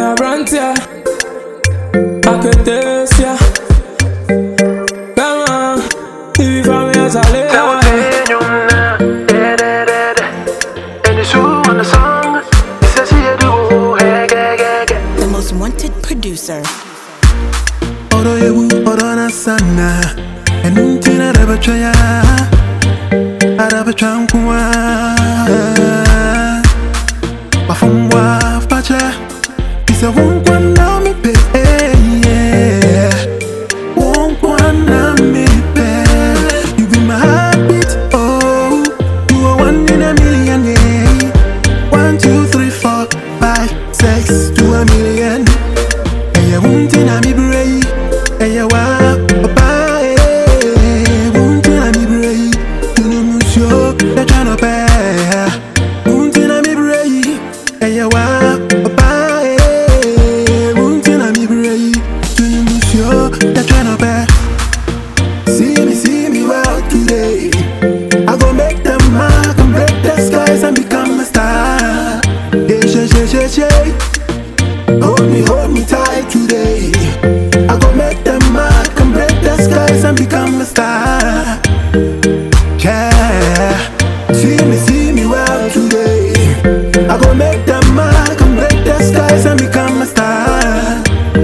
a brantia, I can taste ya. Come on, if you find me as a lady. The most wanted producer. Oro yebu, oro na sana. Enuntina rabatraya, arabatrankuwa. Wafumwa facha, isa wonkwa na mi pe. Wonkwa na mi pe. You be my heartbeat, oh. You are one in a million, yeah. 1, 2, 3, 4, 5, 6 to a million. Eya wuntina mi brei, eya wa papa, wuntina mi brei. Tunu musyo, na chano pe. Wuntina mi brei, eya wa papa, wuntina mi brei. Tunu musyo, na chano pe. See me well today. I go make them mark and break the skies and become a star. Yeah. Hold me tight today. I go make them mark and break the skies and become a star. Yeah. See me well today. I go make them mark and break the skies and become a star.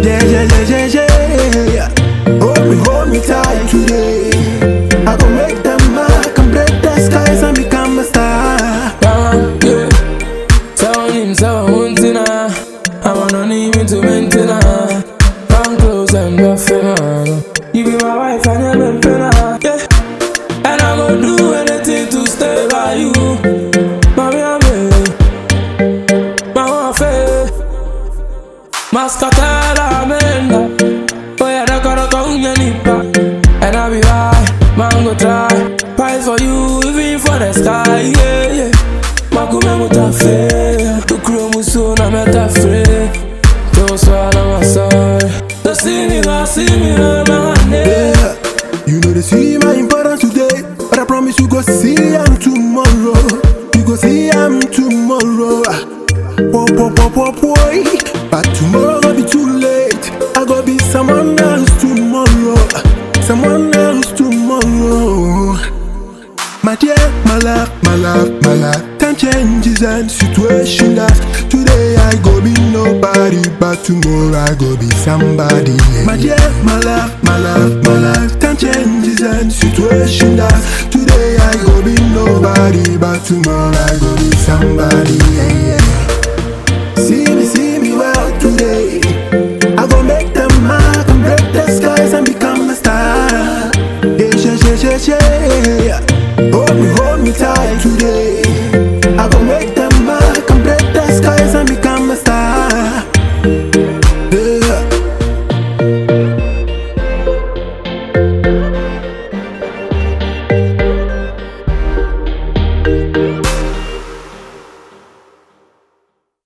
Yeah. Hold me tight today. I go make them mark and break the skies and become a star. Yeah. Tell him so wuntina. I wanna need me to maintain her. Come close and buffet. You be my wife and you're my friend. Yeah. And I go do anything to stay by you. Mommy, I'm in. My wife, Mascatella, Amanda. Oh, yeah, I gotta go in your nipa. And I'll be right, man, go try. Price for you, even for the sky. Yeah. Makume mutafe, tukuro muso na metafre. Don't swallow my soul. Don't see me, man. Yeah. You know they see my importance today, but I promise you go see I'm tomorrow. You go see I'm tomorrow. Boy. But tomorrow gonna be too late. I go be someone else tomorrow. My dear, my love. Time changes and situation that today I go be nobody, but tomorrow I go be somebody. Yeah. My dear, my love. Time changes and situation that today I go be nobody, but tomorrow I go be somebody. Yeah. See me.